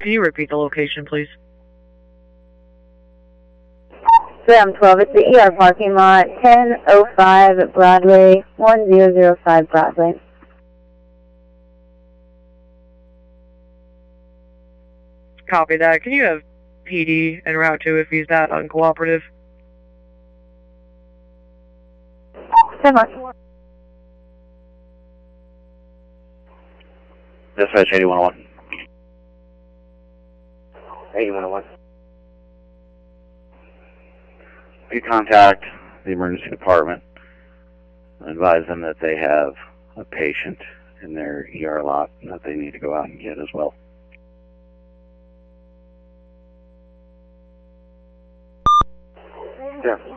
Can you repeat the location, please? Sam 12, it's the ER parking lot, 1005 Broadway, 1005 Broadway. Copy that. Can you have PD en route to if he's that uncooperative? 7. Dispatch 8101. 8101. You contact the emergency department and advise them that they have a patient in their ER lot that they need to go out and get as well. Yeah.